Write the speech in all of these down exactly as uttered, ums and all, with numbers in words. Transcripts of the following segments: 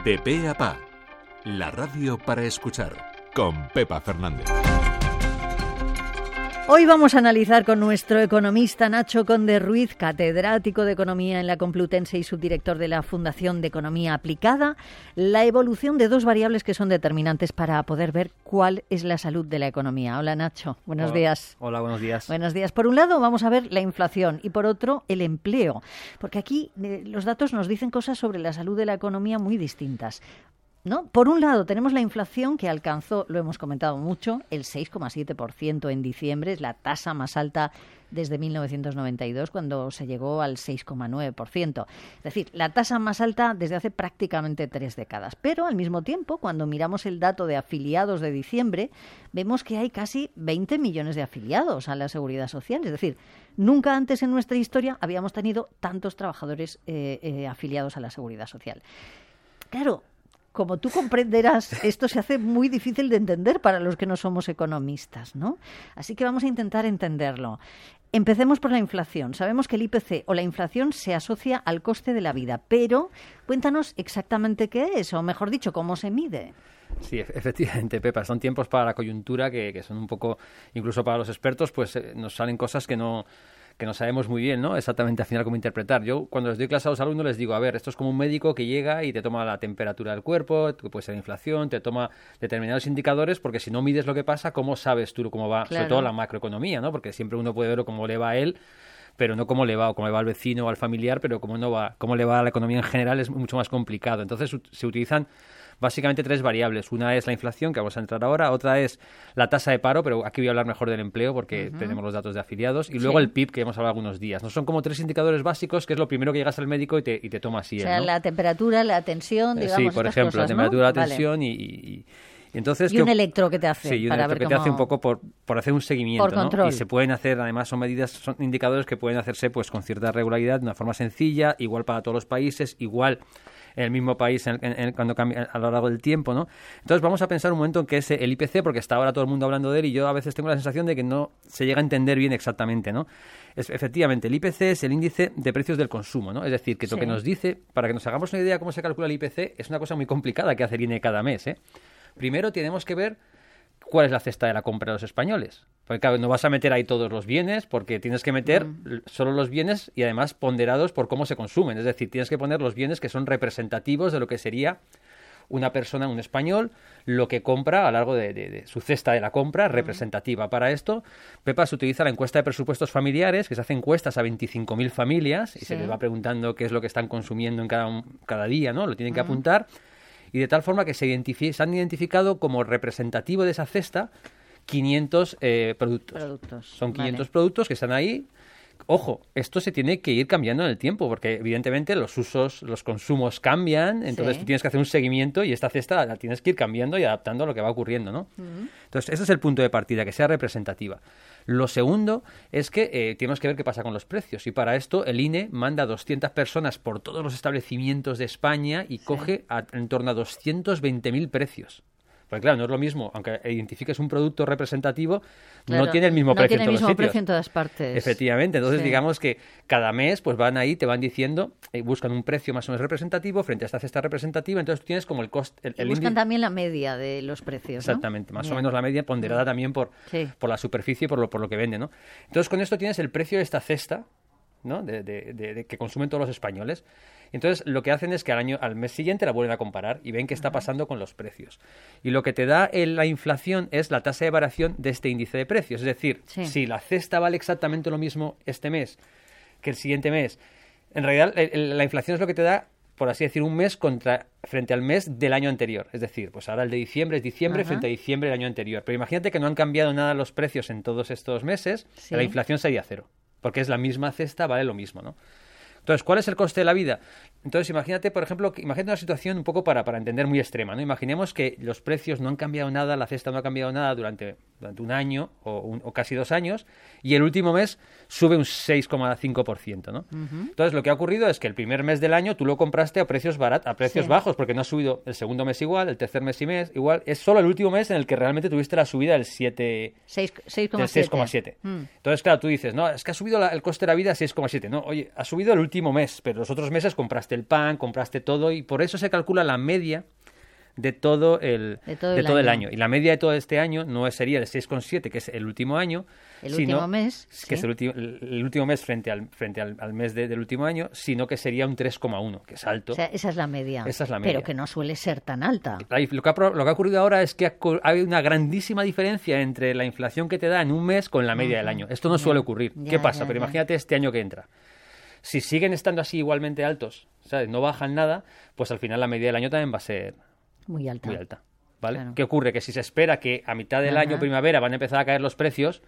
De pe a pa, la radio para escuchar, con Pepa Fernández. Hoy vamos a analizar con nuestro economista Nacho Conde Ruiz, catedrático de Economía en la Complutense y subdirector de la Fundación de Economía Aplicada, la evolución de dos variables que son determinantes para poder ver cuál es la salud de la economía. Hola Nacho, buenos Hola. días. Hola, buenos días. Buenos días. Por un lado vamos a ver la inflación y por otro el empleo, porque aquí eh, los datos nos dicen cosas sobre la salud de la economía muy distintas, ¿no? Por un lado tenemos la inflación que alcanzó, lo hemos comentado mucho, el seis coma siete por ciento en diciembre, es la tasa más alta desde mil novecientos noventa y dos, cuando se llegó al seis coma nueve por ciento. Es decir, la tasa más alta desde hace prácticamente tres décadas. Pero al mismo tiempo, cuando miramos el dato de afiliados de diciembre, vemos que hay casi veinte millones de afiliados a la Seguridad Social. Es decir, nunca antes en nuestra historia habíamos tenido tantos trabajadores eh, eh, afiliados a la Seguridad Social. Claro, como tú comprenderás, esto se hace muy difícil de entender para los que no somos economistas, ¿no? Así que vamos a intentar entenderlo. Empecemos por la inflación. Sabemos que el I P C o la inflación se asocia al coste de la vida, pero cuéntanos exactamente qué es, o mejor dicho, cómo se mide. Sí, efectivamente, Pepa, son tiempos para la coyuntura que, que son un poco, incluso para los expertos, pues eh, nos salen cosas que no... que no sabemos muy bien, ¿no? Exactamente al final cómo interpretar. Yo cuando les doy clase a los alumnos les digo, a ver, esto es como un médico que llega y te toma la temperatura del cuerpo, que puede ser la inflación, te toma determinados indicadores, porque si no mides lo que pasa, ¿cómo sabes tú cómo va? Claro. Sobre todo la macroeconomía, ¿no? Porque siempre uno puede ver cómo le va a él, pero no cómo le va, o cómo le va al vecino o al familiar, pero cómo no va, cómo le va a la economía en general es mucho más complicado. Entonces se utilizan básicamente tres variables. Una es la inflación, que vamos a entrar ahora. Otra es la tasa de paro, pero aquí voy a hablar mejor del empleo porque uh-huh. tenemos los datos de afiliados. Y luego sí. el P I B, que hemos hablado algunos días. ¿No? Son como tres indicadores básicos, que es lo primero que llegas al médico y te, y te toma así. O sea, ¿no? La temperatura, la tensión, digamos, Sí, por ejemplo, cosas, la temperatura, ¿no? la tensión vale. y... y Entonces, y un electro que te hace. Sí, y un para electro ver que cómo... te hace un poco por, por hacer un seguimiento, por control. ¿no? Y se pueden hacer, además son medidas, son indicadores que pueden hacerse pues con cierta regularidad, de una forma sencilla, igual para todos los países, igual en el mismo país en, en, en, cuando cambia a lo largo del tiempo, ¿no? Entonces vamos a pensar un momento en qué es el I P C, porque está ahora todo el mundo hablando de él y yo a veces tengo la sensación de que no se llega a entender bien exactamente, ¿no? Es, efectivamente, el I P C es el índice de precios del consumo, ¿no? Es decir, que lo sí. que nos dice, para que nos hagamos una idea de cómo se calcula el I P C, es una cosa muy complicada que hace el I N E cada mes, ¿eh? Primero tenemos que ver cuál es la cesta de la compra de los españoles. Porque claro, no vas a meter ahí todos los bienes, porque tienes que meter mm. solo los bienes y además ponderados por cómo se consumen. Es decir, tienes que poner los bienes que son representativos de lo que sería una persona, un español, lo que compra a lo largo de, de, de su cesta de la compra representativa. Mm. Para esto, Pepa, se utiliza la encuesta de presupuestos familiares, que se hace encuestas a veinticinco mil familias y sí. se les va preguntando qué es lo que están consumiendo en cada, cada día, ¿no? Lo tienen que mm. apuntar. Y de tal forma que se, identifi- se han identificado como representativo de esa cesta quinientos eh, productos. productos. Son quinientos vale. productos que están ahí. Ojo, esto se tiene que ir cambiando en el tiempo, porque evidentemente los usos, los consumos cambian, entonces sí. tú tienes que hacer un seguimiento y esta cesta la tienes que ir cambiando y adaptando a lo que va ocurriendo, ¿no? Uh-huh. Entonces, ese es el punto de partida, que sea representativa. Lo segundo es que eh, tenemos que ver qué pasa con los precios, y para esto el I N E manda doscientas personas por todos los establecimientos de España y sí. coge a, en torno a doscientos veinte mil precios. Porque claro, no es lo mismo, aunque identifiques un producto representativo, claro, no tiene el mismo no precio tiene en todos el mismo los sitios. precio en todas partes. Efectivamente, entonces sí. digamos que cada mes pues van ahí, te van diciendo, eh, buscan un precio más o menos representativo frente a esta cesta representativa, entonces tú tienes como el coste... El, y el buscan indi... también la media de los precios, ¿no? Exactamente, más Bien. o menos la media ponderada mm. también por, sí. por la superficie y por lo, por lo que vende, ¿no? Entonces con esto tienes el precio de esta cesta, ¿no? de, de, de, de que consumen todos los españoles. Entonces lo que hacen es que al año al mes siguiente la vuelven a comparar y ven qué está pasando con los precios. Y lo que te da el, la inflación es la tasa de variación de este índice de precios. Es decir, sí. si la cesta vale exactamente lo mismo este mes que el siguiente mes, en realidad el, el, la inflación es lo que te da, por así decir, un mes contra frente al mes del año anterior. Es decir, pues ahora el de diciembre es diciembre Ajá. frente a diciembre del año anterior. Pero imagínate que no han cambiado nada los precios en todos estos meses, sí. la inflación sería cero. Porque es la misma cesta, vale lo mismo, ¿no? Entonces, ¿cuál es el coste de la vida? Entonces, imagínate, por ejemplo, imagínate una situación un poco para, para entender muy extrema, ¿no? Imaginemos que los precios no han cambiado nada, la cesta no ha cambiado nada durante, durante un año o, un, o casi dos años, y el último mes sube un seis coma cinco por ciento, ¿no? Uh-huh. Entonces, lo que ha ocurrido es que el primer mes del año tú lo compraste a precios baratos, a precios sí. bajos, porque no ha subido el segundo mes igual, el tercer mes y mes igual. Es solo el último mes en el que realmente tuviste la subida del siete... seis coma siete. Mm. Entonces, claro, tú dices, no, es que ha subido la, el coste de la vida a seis coma siete. No, oye, ha subido el último mes, pero los otros meses compraste el pan, compraste todo y por eso se calcula la media de todo el, de todo, de el, todo año. el año. Y la media de todo este año no sería el seis coma siete, que es el último año, el sino, último mes, que sí. es el, ulti el último mes frente al, frente al, al mes de, del último año, sino que sería un tres coma uno, que es alto. O sea, esa es la media. Esa es la media. Pero que no suele ser tan alta. Lo que, ha, lo que ha ocurrido ahora es que hay una grandísima diferencia entre la inflación que te da en un mes con la media uh-huh. del año. Esto no ya, suele ocurrir. Ya, ¿Qué pasa? Ya, Pero ya. imagínate este año que entra. Si siguen estando así igualmente altos, ¿sabes? No bajan nada, pues al final la media del año también va a ser muy alta. Muy alta. ¿Vale? Claro. ¿Qué ocurre? Que si se espera que a mitad del Ajá. año primavera van a empezar a caer los precios,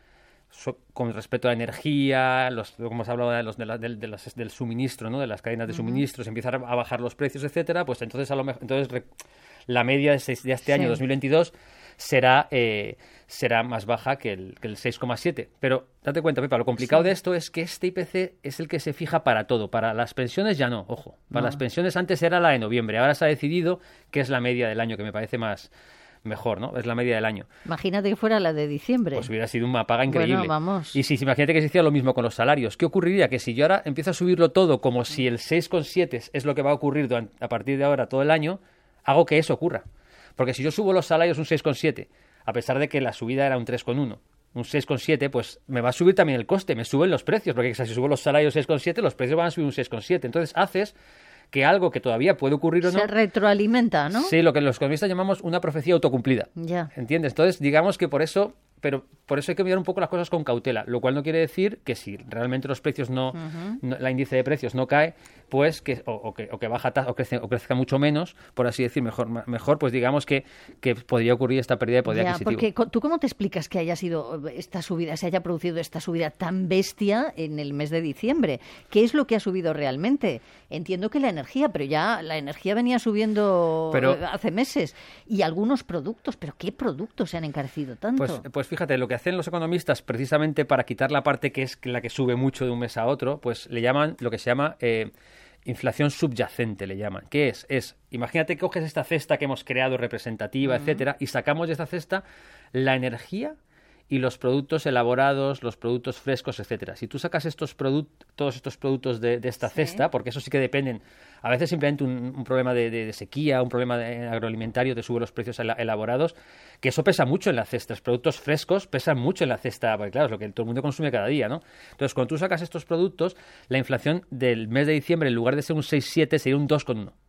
so, con respecto a la energía, los, como hemos hablado de los, de la, de, de las, del suministro, ¿no? De las cadenas de suministros, uh-huh. empiezan a bajar los precios, etcétera, pues entonces a lo mejor, entonces re, la media de, seis, de este año, sí. dos mil veintidós, será, eh, será más baja que el, que el seis coma siete. Pero date cuenta, Pepa, lo complicado sí. de esto es que este I P C es el que se fija para todo. Para las pensiones ya no, ojo. Para no. las pensiones antes era la de noviembre. Ahora se ha decidido que es la media del año, que me parece más mejor, ¿no? Es la media del año. Imagínate que fuera la de diciembre. Pues hubiera sido una paga increíble. Bueno, vamos. Y si, si imagínate que se hiciera lo mismo con los salarios. ¿Qué ocurriría? Que si yo ahora empiezo a subirlo todo como si el seis coma siete es lo que va a ocurrir durante, a partir de ahora todo el año, hago que eso ocurra. Porque si yo subo los salarios un seis coma siete, a pesar de que la subida era un tres coma uno, un seis coma siete, pues me va a subir también el coste, me suben los precios, porque si subo los salarios seis coma siete, los precios van a subir un seis coma siete. Entonces haces que algo que todavía puede ocurrir o no... Se retroalimenta, ¿no? Sí, lo que los economistas llamamos una profecía autocumplida. Ya. ¿Entiendes? Entonces, digamos que por eso... Pero por eso hay que mirar un poco las cosas con cautela, lo cual no quiere decir que si realmente los precios no, uh-huh. no la índice de precios no cae, pues que o, o que o que baja o crece o crezca mucho menos, por así decir, mejor mejor pues digamos que, que podría ocurrir esta pérdida de poder ya, adquisitivo. Porque tú cómo te explicas que haya sido esta subida, se haya producido esta subida tan bestia en el mes de diciembre? ¿Qué es lo que ha subido realmente? Entiendo que la energía, pero ya la energía venía subiendo pero, hace meses y algunos productos, pero ¿qué productos se han encarecido tanto? Pues, pues fíjate, lo que hacen los economistas precisamente para quitar la parte que es la que sube mucho de un mes a otro, pues le llaman lo que se llama eh, inflación subyacente, le llaman. ¿Qué es? Es, imagínate que coges esta cesta que hemos creado representativa, uh-huh. etcétera, y sacamos de esta cesta la energía y los productos elaborados, los productos frescos, etcétera. Si tú sacas estos productos, todos estos productos de, de esta sí. cesta, porque eso sí que dependen, a veces simplemente un, un problema de, de, de sequía, un problema de agroalimentario te sube los precios elaborados, que eso pesa mucho en la cesta. Los productos frescos pesan mucho en la cesta, porque claro, es lo que todo el mundo consume cada día, ¿no? Entonces, cuando tú sacas estos productos, la inflación del mes de diciembre, en lugar de ser un seis coma siete, sería un dos coma uno.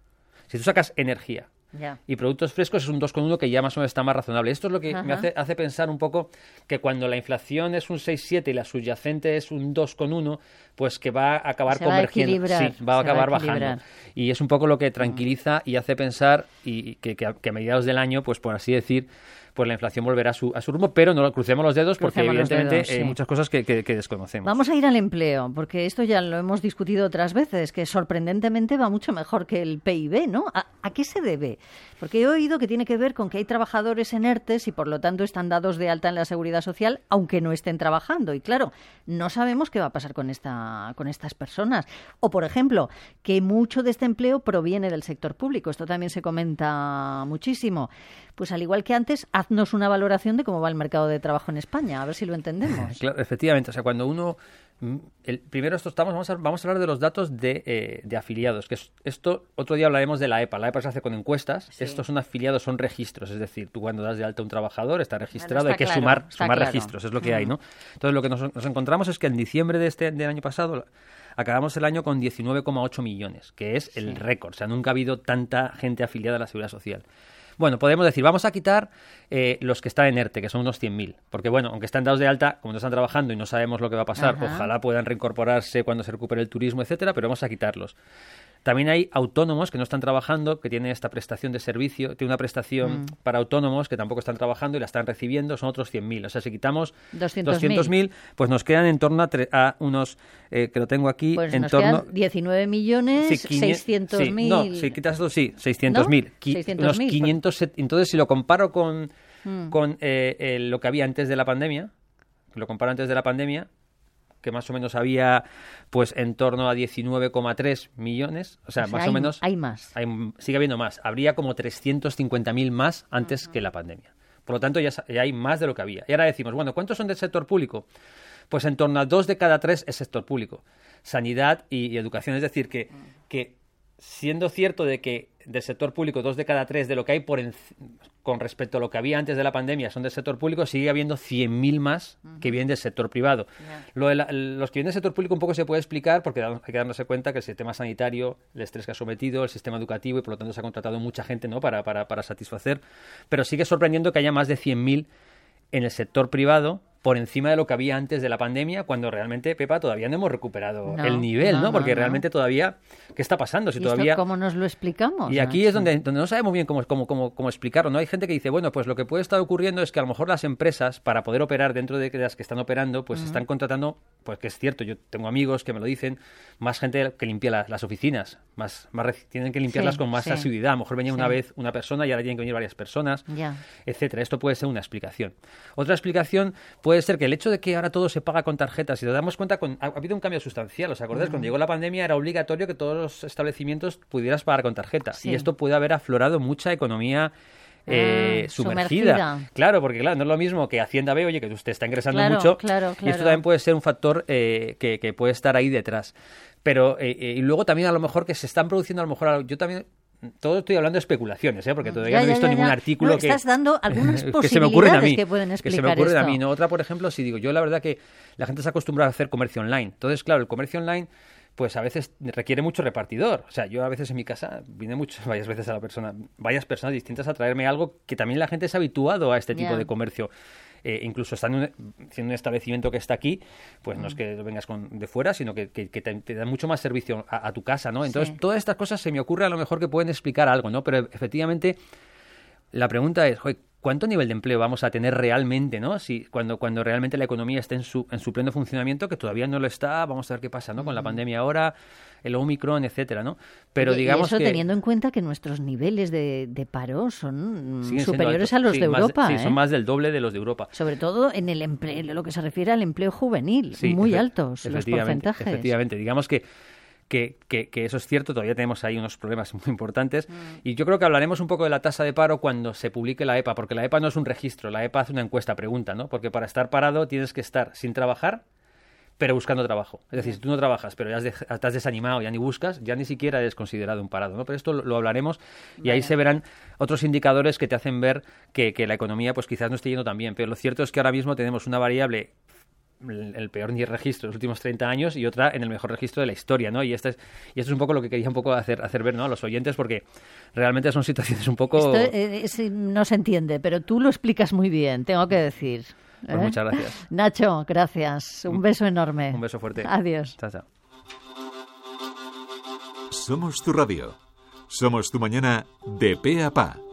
Si tú sacas energía, Yeah. y productos frescos es un dos coma uno que ya más o menos está más razonable. Esto es lo que Ajá. me hace, hace pensar un poco que cuando la inflación es un seis coma siete y la subyacente es un dos coma uno, pues que va a acabar se convergiendo. Va a sí, va a acabar va a bajando. Y es un poco lo que tranquiliza y hace pensar y que, que, a, que a mediados del año, pues por así decir, pues la inflación volverá a su, a su rumbo, pero no crucemos los dedos porque crucemos evidentemente hay sí. muchas cosas que, que, que desconocemos. Vamos a ir al empleo, porque esto ya lo hemos discutido otras veces, que sorprendentemente va mucho mejor que el P I B, ¿no? ¿A, a qué se debe? Porque he oído que tiene que ver con que hay trabajadores en ERTES y por lo tanto están dados de alta en la Seguridad Social, aunque no estén trabajando. Y claro, no sabemos qué va a pasar con esta, con estas personas. O, por ejemplo, que mucho de este empleo proviene del sector público. Esto también se comenta muchísimo. Pues al igual que antes, haznos una valoración de cómo va el mercado de trabajo en España, a ver si lo entendemos. Claro, efectivamente, o sea, cuando uno... El, primero esto estamos, vamos a, vamos a hablar de los datos de, eh, de afiliados, que es, esto otro día hablaremos de la EPA. La EPA se hace con encuestas, sí. Estos son afiliados, son registros, es decir, tú cuando das de alta a un trabajador está registrado, bueno, está hay que claro, sumar, sumar claro. registros, es lo que uh-huh. hay, ¿no? Entonces lo que nos, nos encontramos es que en diciembre de este del año pasado acabamos el año con diecinueve coma ocho millones, que es el sí. récord, o sea, nunca ha habido tanta gente afiliada a la Seguridad Social. Bueno, podemos decir, vamos a quitar eh, los que están en ERTE, que son unos cien mil. Porque, bueno, aunque están dados de alta, como no están trabajando y no sabemos lo que va a pasar, Ajá. ojalá puedan reincorporarse cuando se recupere el turismo, etcétera, pero vamos a quitarlos. También hay autónomos que no están trabajando, que tienen esta prestación de servicio, tiene una prestación mm. para autónomos que tampoco están trabajando y la están recibiendo, son otros cien mil. O sea, si quitamos doscientos mil, pues nos quedan en torno a, tre- a unos, eh, que lo tengo aquí, pues en nos torno... quedan diecinueve millones seiscientos mil. Sí, no, si quitas esto, sí, seiscientos mil. ¿No? Unos quinientos, pues... Entonces, si lo comparo con, mm. con eh, eh, lo que había antes de la pandemia, lo comparo antes de la pandemia, que más o menos había pues en torno a diecinueve coma tres millones, o sea, o sea más hay, o menos... Hay más. Hay, sigue habiendo más. Habría como trescientos cincuenta mil más antes uh-huh. que la pandemia. Por lo tanto, ya, ya hay más de lo que había. Y ahora decimos, bueno, ¿cuántos son del sector público? Pues en torno a dos de cada tres es sector público. sanidad y, y educación. Es decir, que, que siendo cierto de que del sector público dos de cada tres de lo que hay por en, con respecto a lo que había antes de la pandemia son del sector público, sigue habiendo cien mil más uh-huh. que vienen del sector privado. Yeah. Lo de la, los que vienen del sector público un poco se puede explicar porque hay que darnos cuenta que el sistema sanitario, el estrés que ha sometido, el sistema educativo y por lo tanto se ha contratado mucha gente, ¿no? para, para, para satisfacer, pero sigue sorprendiendo que haya más de cien mil en el sector privado por encima de lo que había antes de la pandemia, cuando realmente, Pepa, todavía no hemos recuperado no, el nivel, ¿no? ¿no? Porque no, realmente no. todavía, ¿qué está pasando? Si ¿Y todavía... esto cómo nos lo explicamos? Y aquí Nacho? es donde, donde no sabemos bien cómo, cómo, cómo, cómo explicarlo, ¿no? Hay gente que dice, bueno, pues lo que puede estar ocurriendo es que a lo mejor las empresas, para poder operar dentro de las que están operando, pues uh-huh. están contratando, pues que es cierto, yo tengo amigos que me lo dicen, más gente que limpia la, las oficinas, más, más tienen que limpiarlas sí, con más sí. asiduidad. A lo mejor venía sí. una vez una persona y ahora tienen que venir varias personas, yeah. etcétera. Esto puede ser una explicación. Otra explicación puede ser que el hecho de que ahora todo se paga con tarjetas, si nos damos cuenta, con, ha, ha habido un cambio sustancial. ¿Os acordáis? Uh-huh. Cuando llegó la pandemia era obligatorio que todos los establecimientos pudieras pagar con tarjeta. Sí. Y esto puede haber aflorado mucha economía eh, ah, sumergida. sumergida. Claro, porque claro, no es lo mismo que Hacienda ve, oye, que usted está ingresando claro, mucho. Claro, claro. Y esto también puede ser un factor eh, que, que puede estar ahí detrás. Pero, eh, eh, y luego también a lo mejor que se están produciendo, a lo mejor, yo también... Todo estoy hablando de especulaciones, ¿eh? Porque todavía ya, no he visto ya, ya, ningún ya. artículo no, que... Estás dando algunas que posibilidades se me ocurren a mí, que pueden explicar que se me ocurren esto. a mí, ¿no? Otra, por ejemplo, si digo, yo la verdad que la gente se ha acostumbrado a hacer comercio online. Entonces, claro, el comercio online, pues a veces requiere mucho repartidor. O sea, yo a veces en mi casa vine muchas, varias veces a la persona, varias personas distintas a traerme algo que también la gente se ha habituado a este tipo yeah. de comercio. Eh, incluso estando en un, un establecimiento que está aquí, pues mm. no es que vengas con, de fuera, sino que, que, que te, te dan mucho más servicio a, a tu casa, ¿no? Entonces, sí. todas estas cosas se me ocurre a lo mejor que pueden explicar algo, ¿no? Pero efectivamente, la pregunta es, joder, ¿cuánto nivel de empleo vamos a tener realmente, ¿no? Si cuando, cuando realmente la economía esté en su, en su pleno funcionamiento, que todavía no lo está, vamos a ver qué pasa, ¿no? Con la pandemia ahora, el Omicron, etcétera, ¿no? Pero y, digamos y eso que... teniendo en cuenta que nuestros niveles de, de paro son superiores a los sí, de Europa, más, ¿eh? Sí, son más del doble de los de Europa. Sobre todo en el empleo, lo que se refiere al empleo juvenil, sí, muy efe- altos los porcentajes. Efectivamente, digamos que Que, que, que eso es cierto, todavía tenemos ahí unos problemas muy importantes mm. y yo creo que hablaremos un poco de la tasa de paro cuando se publique la EPA, porque la EPA no es un registro, la EPA hace una encuesta, pregunta, ¿no? Porque para estar parado tienes que estar sin trabajar, pero buscando trabajo. Es decir, si tú no trabajas, pero ya has de, estás desanimado, ya ni buscas, ya ni siquiera eres considerado un parado, ¿no? Pero esto lo, lo hablaremos y vale. ahí se verán otros indicadores que te hacen ver que, que la economía pues quizás no esté yendo tan bien, pero lo cierto es que ahora mismo tenemos una variable, el peor ni registro de los últimos treinta años y otra en el mejor registro de la historia, ¿no? Y este es, y esto es un poco lo que quería un poco hacer, hacer ver, ¿no? A los oyentes, porque realmente son situaciones un poco... Esto eh, es, no se entiende, pero tú lo explicas muy bien, tengo que decir. Pues ¿eh? Muchas gracias. Nacho, gracias. Un beso enorme. Un beso fuerte. Adiós. Chao, chao. Somos tu radio. Somos tu mañana de pe a pa.